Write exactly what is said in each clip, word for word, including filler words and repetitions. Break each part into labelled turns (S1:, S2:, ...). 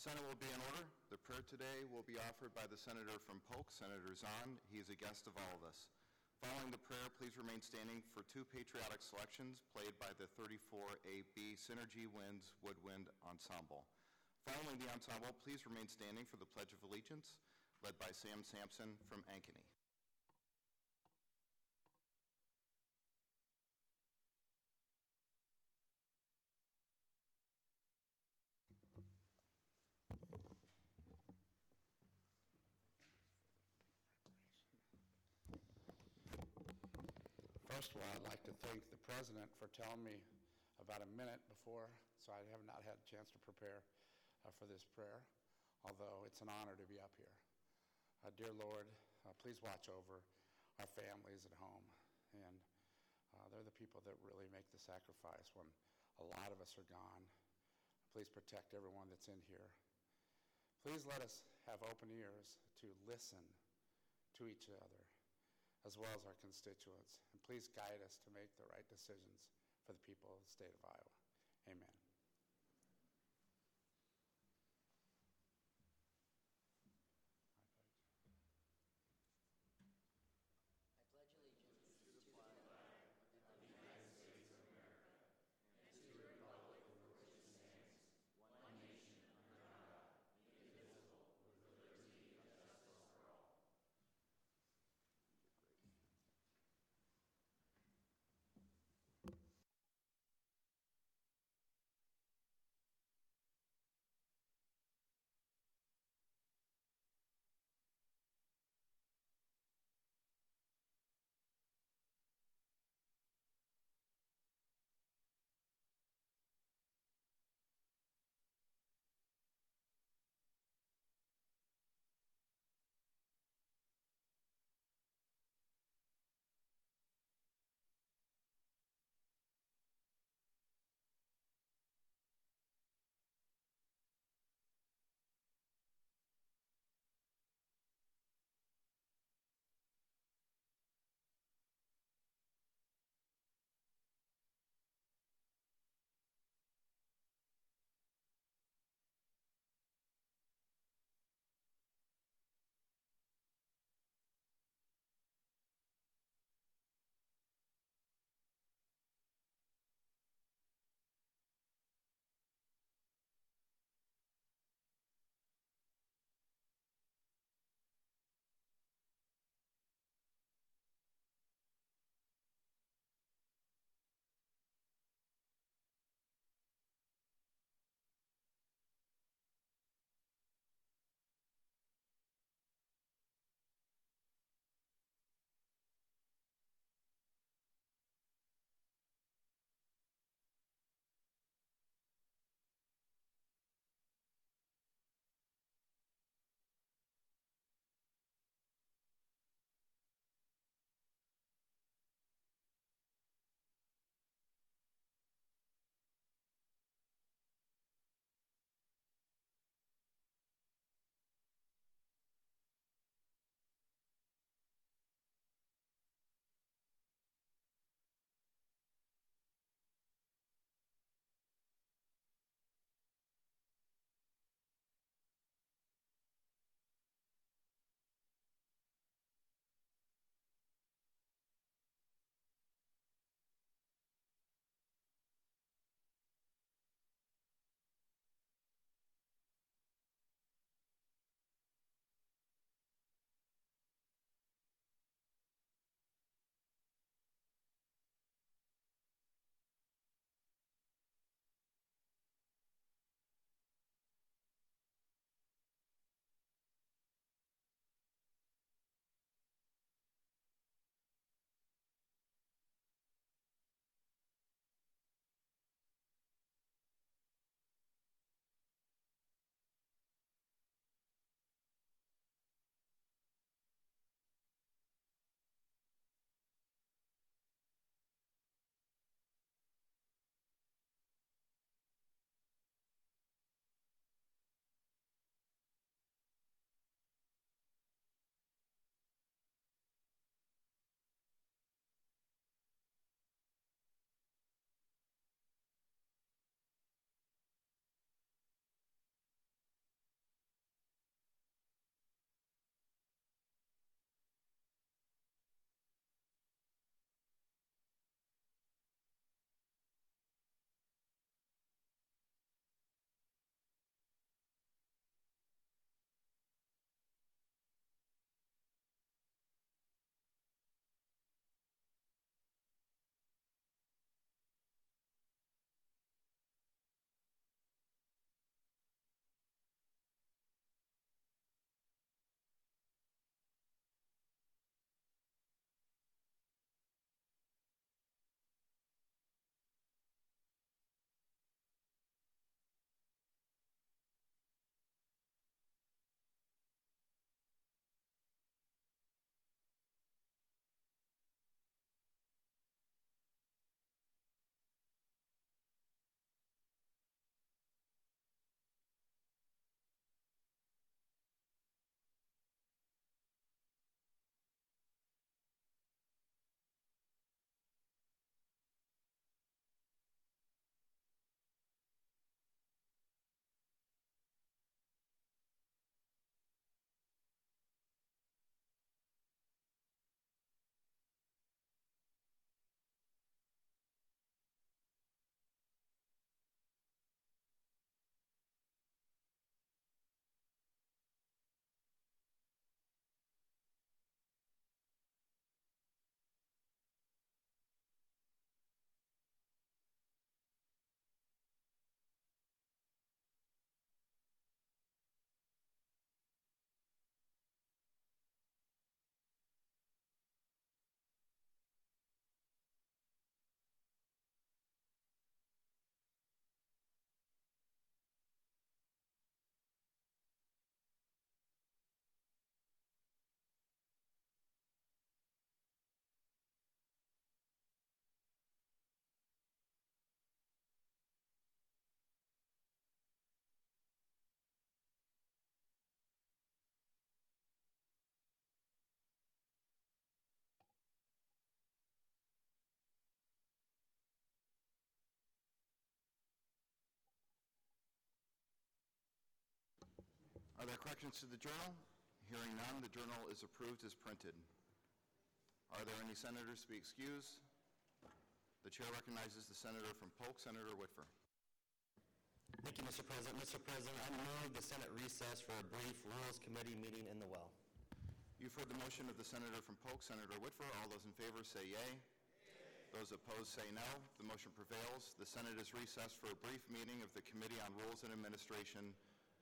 S1: Senate will be in order. The prayer today will be offered by the Senator from Polk, Senator Zahn. He is a guest of all of us. Following the prayer, please remain standing for two patriotic selections played by the thirty-four A B Synergy Winds Woodwind Ensemble. Following the ensemble, please remain standing for the Pledge of Allegiance, led by Sam Sampson from Ankeny.
S2: First of all, I'd like to thank the President for telling me about a minute before, so I have not had a chance to prepare uh, for this prayer, although it's an honor to be up here. Uh, dear Lord, uh, please watch over our families at home, and uh, they're the people that really make the sacrifice when a lot of us are gone. Please protect everyone that's in here. Please let us have open ears to listen to each other, as well as our constituents. And please guide us to make the right decisions for the people of the state of Iowa. Amen.
S3: I pledge allegiance to the flag of the United States of America and to the republic for which it stands, one nation under God, indivisible, with liberty and justice for all.
S1: Are there corrections to the journal? Hearing none, the journal is approved as printed. Are there any senators to be excused? The chair recognizes the senator from Polk, Senator Whitfer.
S4: Thank you, Mister President. Mister President, I move the Senate recess for a brief Rules Committee meeting in the well.
S1: You've heard the motion of the senator from Polk, Senator Whitfer. All those in favor say yea. Yea. Those opposed say no. The motion prevails. The Senate is recessed for a brief meeting of the Committee on Rules and Administration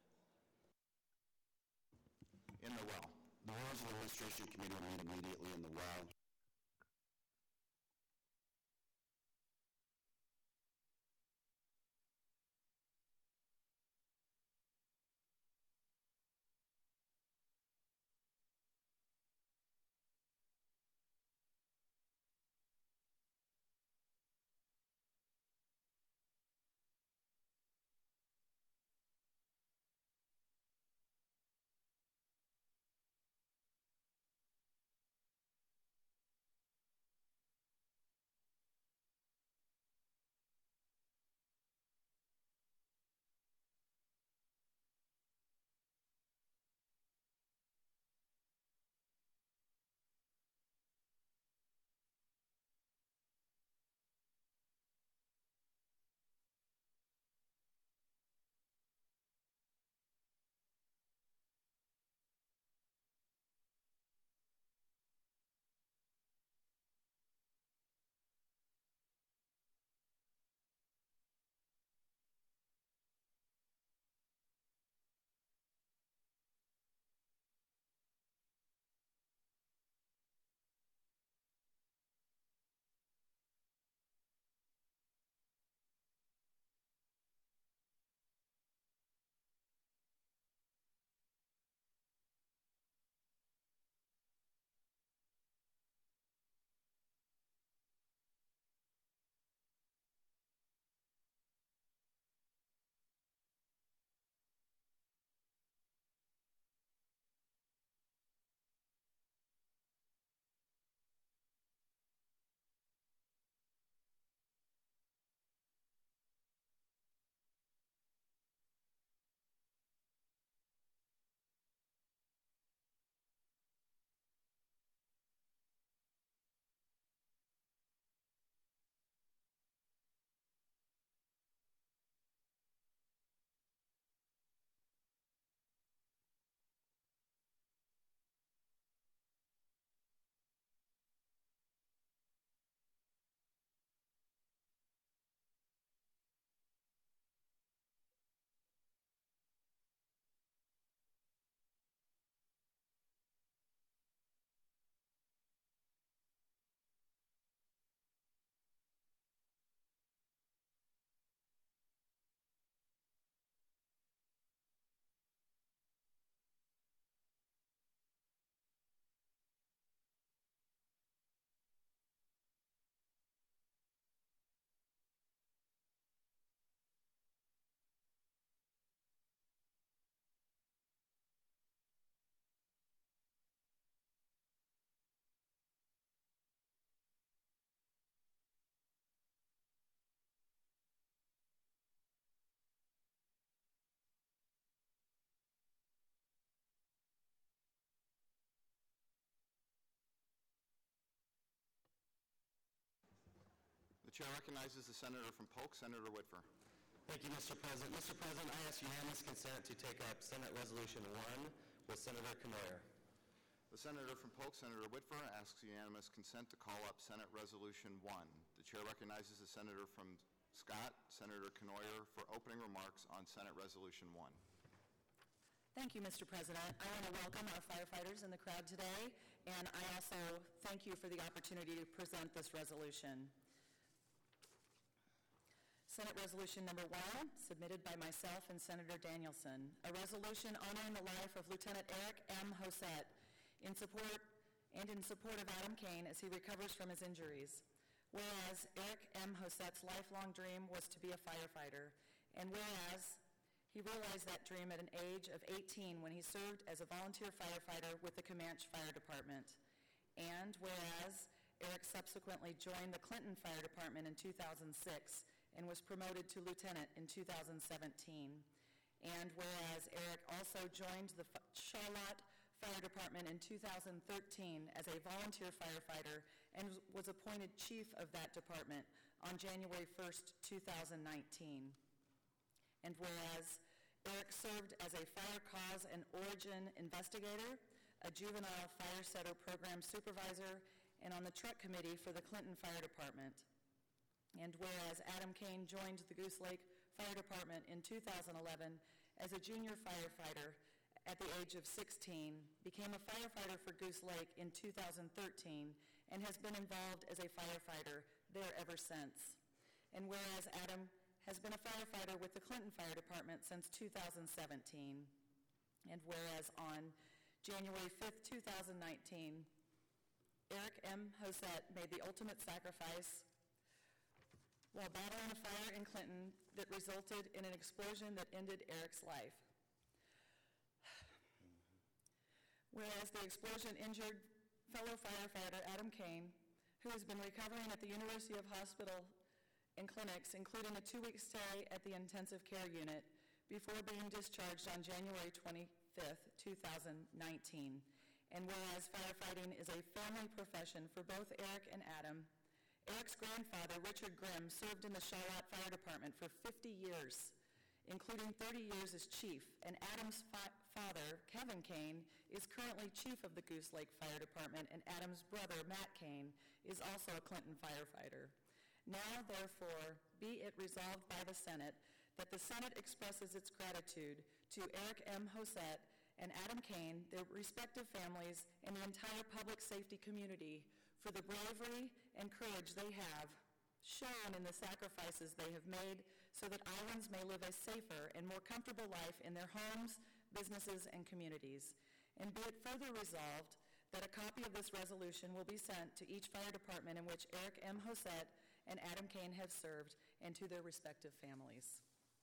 S1: in the well.
S5: The Rules and Administration Committee will meet immediately in the well.
S1: The chair recognizes the senator from Polk, Senator Whitfer.
S4: Thank you, Mister President. Mister President, I ask unanimous consent to take up Senate Resolution one with Senator Knoyer.
S1: The senator from Polk, Senator Whitfer, asks unanimous consent to call up Senate Resolution one. The chair recognizes the senator from Scott, Senator Knoyer, for opening remarks on Senate Resolution one.
S6: Thank you, Mister President. I want to welcome our firefighters in the crowd today, and I also thank you for the opportunity to present this resolution. Senate Resolution Number one, submitted by myself and Senator Danielson, a resolution honoring the life of Lieutenant Eric M. Hosette in support and in support of Adam Kane as he recovers from his injuries. Whereas Eric M. Hosette's lifelong dream was to be a firefighter, and whereas he realized that dream at an age of eighteen when he served as a volunteer firefighter with the Comanche Fire Department, and whereas Eric subsequently joined the Clinton Fire Department in two thousand six and was promoted to lieutenant in two thousand seventeen. And whereas Eric also joined the F- Charlotte Fire Department in two thousand thirteen as a volunteer firefighter and was appointed chief of that department on January first, two thousand nineteen. And whereas Eric served as a fire cause and origin investigator, a juvenile fire setter program supervisor, and on the truck committee for the Clinton Fire Department. And whereas Adam Kane joined the Goose Lake Fire Department in two thousand eleven as a junior firefighter at the age of sixteen, became a firefighter for Goose Lake in two thousand thirteen, and has been involved as a firefighter there ever since. And whereas Adam has been a firefighter with the Clinton Fire Department since two thousand seventeen, and whereas on January fifth, two thousand nineteen, Eric M. Hosett made the ultimate sacrifice while battling a fire in Clinton that resulted in an explosion that ended Eric's life. Whereas the explosion injured fellow firefighter Adam Kane, who has been recovering at the University of Hospital and clinics, including a two-week stay at the intensive care unit, before being discharged on January twenty-fifth, two thousand nineteen. And whereas firefighting is a family profession for both Eric and Adam, Eric's grandfather, Richard Grimm, served in the Charlotte Fire Department for fifty years, including thirty years as chief, and Adam's fa- father, Kevin Kane, is currently chief of the Goose Lake Fire Department, and Adam's brother, Matt Kane, is also a Clinton firefighter. Now, therefore, be it resolved by the Senate that the Senate expresses its gratitude to Eric M. Hosett and Adam Kane, their respective families, and the entire public safety community for the bravery and courage they have shown in the sacrifices they have made so that Iowans may live a safer and more comfortable life in their homes, businesses, and communities. And be it further resolved that a copy of this resolution will be sent to each fire department in which Eric M. Hosett and Adam Kane have served, and to their respective families.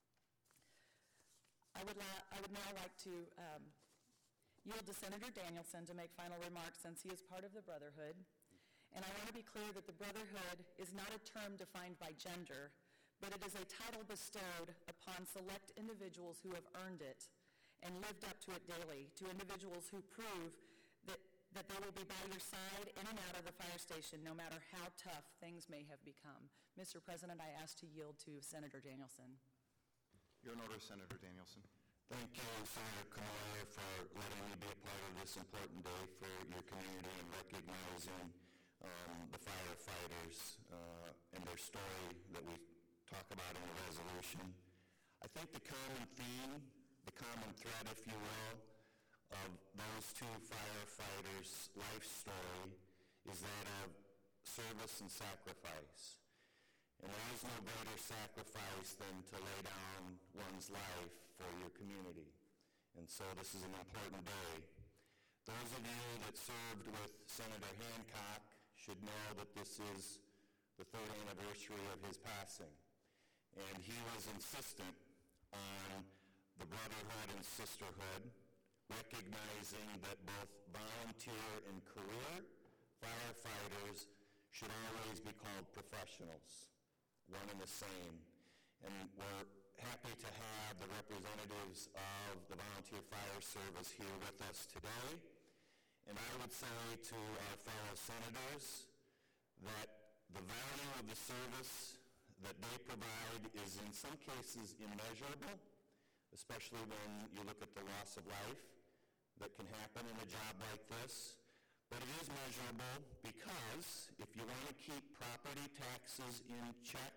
S6: I would, la- I would now like to um, yield to Senator Danielson to make final remarks since he is part of the Brotherhood. And I want to be clear that the Brotherhood is not a term defined by gender, but it is a title bestowed upon select individuals who have earned it and lived up to it daily, to individuals who prove that, that they will be by your side in and out of the fire station no matter how tough things may have become. Mister President, I ask to yield to Senator Danielson.
S1: You're in order, Senator Danielson.
S5: Thank you, Senator Kamala, for letting me be a part of this important day for your community and recognizing um, the firefighters uh, and their story that we talk about in the resolution. I think the common theme, the common thread, if you will, of those two firefighters' life story is that of service and sacrifice. And there is no greater sacrifice than to lay down one's life for your community. And so this is an important day. Those of you that served with Senator Hancock should know that this is the third anniversary of his passing. And he was insistent on the brotherhood and sisterhood, recognizing that both volunteer and career firefighters should always be called professionals, one and the same. And we're happy to have the representatives of the Volunteer Fire Service here with us today. And I would say to our fellow senators that the value of the service that they provide is in some cases immeasurable, especially when you look at the loss of life that can happen in a job like this. But it is measurable because if you want to keep property taxes in check,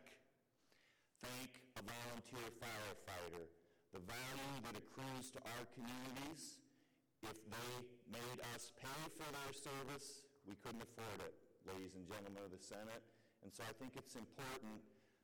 S5: thank a volunteer firefighter. The value that accrues to our communities, if they made us pay for their service, we couldn't afford it, ladies and gentlemen of the Senate. And so I think it's important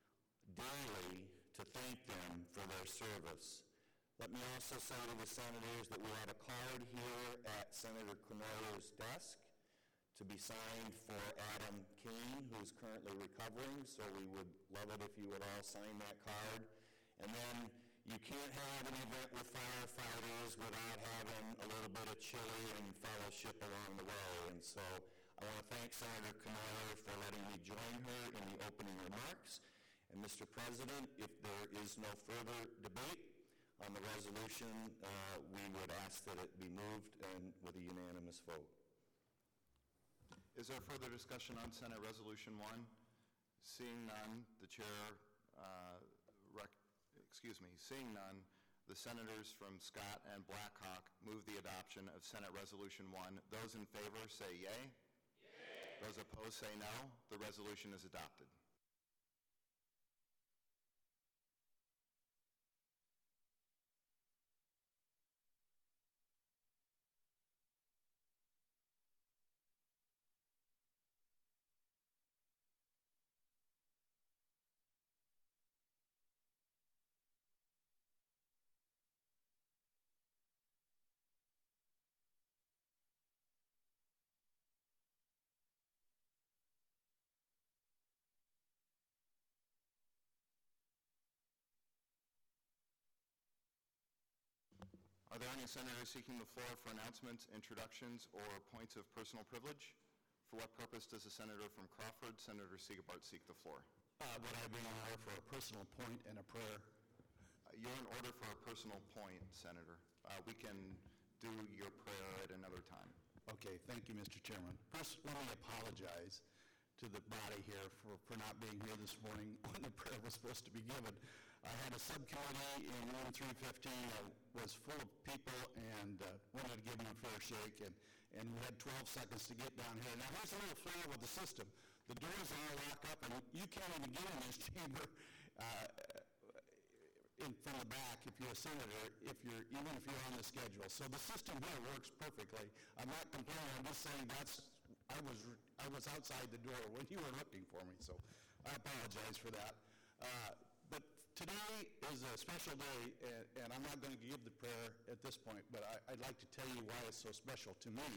S5: daily to thank them for their service. Let me also say to the senators that we have a card here at Senator Knoyer's desk to be signed for Adam Kane, who's currently recovering, so we would love it if you would all sign that card. And then you can't have an event with firefighters without having a little bit of chili and fellowship along the way. And so I want to thank Senator Knoyer for letting me join her in the opening remarks. And Mister President, if there is no further debate, On the resolution, uh, we would ask that it be moved and with a unanimous vote.
S1: Is there further discussion on Senate Resolution one? Seeing none, the chair, uh, rec- excuse me, seeing none, the senators from Scott and Blackhawk move the adoption of Senate Resolution one. Those in favor say yea. Yea. Those opposed say no. The resolution is adopted. Are there any senators seeking the floor for announcements, introductions, or points of personal privilege? For what purpose does the senator from Crawford, Senator Siegebart, seek the floor?
S2: Uh, Would I be in order for a personal point and a prayer?
S1: Uh, You're in order for a personal point, Senator. Uh, We can do your prayer at another time.
S2: Okay, thank you, Mister Chairman. First, let me apologize to the body here for, for not being here this morning when the prayer was supposed to be given. I had a subcommittee in room three fifteen that was full of people and uh, wanted to give them a fair shake, and, and we had twelve seconds to get down here. Now, here's a little flair with the system. The doors all lock up, and you can't even get in this chamber uh, in, from the back if you're a senator, if you're, even if you're on the schedule. So the system here works perfectly. I'm not complaining. I'm just saying that's, I was, I was outside the door when you were looking for me, so I apologize for that. Uh, but today is a special day, and, and I'm not going to give the prayer at this point, but I, I'd like to tell you why it's so special to me.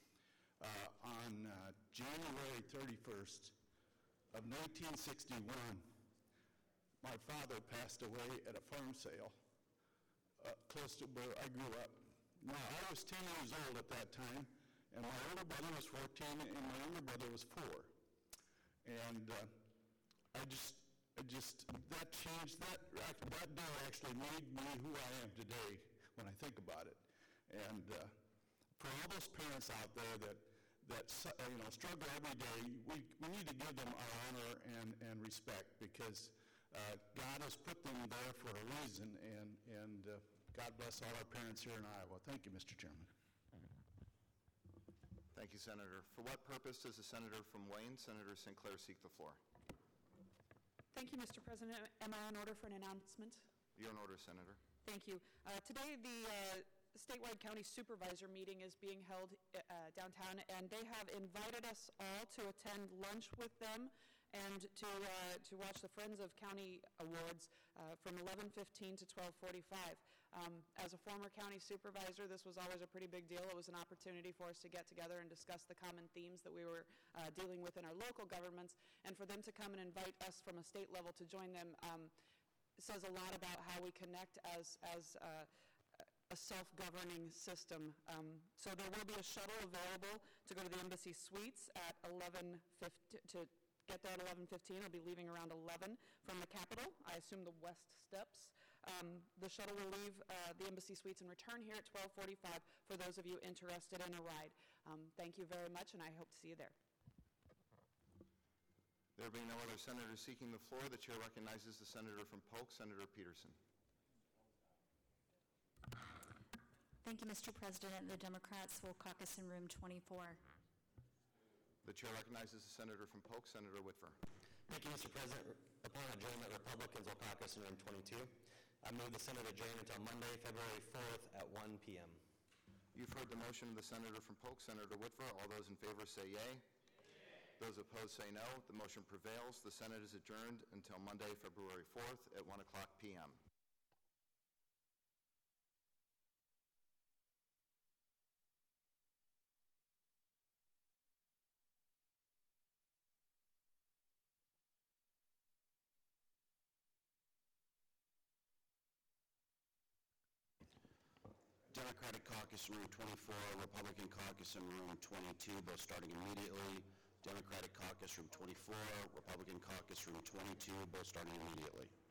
S2: Uh, on uh, January thirty-first of nineteen sixty-one, my father passed away at a farm sale uh, close to where I grew up. Now, I was ten years old at that time, and my older brother was fourteen, and my younger brother was four. And uh, I just, I just, that changed, that, that day actually made me who I am today when I think about it. And uh, for all those parents out there that, that uh, you know, struggle every day, we, we need to give them our honor and, and respect, because uh, God has put them there for a reason, and, and uh, God bless all our parents here in Iowa. Thank you, Mister Chairman.
S1: Thank you, Senator. For what purpose does the senator from Wayne, Senator Sinclair, seek the floor?
S7: Thank you, Mister President. Am I in order for an announcement?
S1: You're in order, Senator.
S7: Thank you. Uh, today, the uh, statewide county supervisor meeting is being held uh, downtown, and they have invited us all to attend lunch with them and to uh, to watch the Friends of County Awards uh, from eleven fifteen to twelve forty-five. Um, as a former county supervisor, this was always a pretty big deal. It was an opportunity for us to get together and discuss the common themes that we were uh, dealing with in our local governments, and for them to come and invite us from a state level to join them um, says a lot about how we connect as, as uh, a self-governing system. Um, so there will be a shuttle available to go to the Embassy Suites at eleven fifty, to get there at eleven fifteen. It'll be leaving around eleven from the Capitol, I assume the West Steps. Um, the shuttle will leave uh, the Embassy Suites and return here at twelve forty-five for those of you interested in a ride. Um, thank you very much, and I hope to see you there.
S1: There being no other senators seeking the floor, the chair recognizes the senator from Polk, Senator Peterson.
S8: Thank you, Mister President. The Democrats will caucus in room twenty-four.
S1: The chair recognizes the senator from Polk, Senator Whitver.
S4: Thank you, Mister President. Upon adjournment, Republicans will caucus in room twenty-two. I move the Senate adjourn until Monday, February fourth at one p m
S1: You've heard the motion of the senator from Polk, Senator Whitver. All those in favor say yea. Yea. Those opposed say no. The motion prevails. The Senate is adjourned until Monday, February fourth at one o'clock p m
S9: Democratic Caucus in room twenty-four, Republican Caucus in room twenty-two, both starting immediately. Democratic Caucus room twenty-four, Republican Caucus room twenty-two, both starting immediately.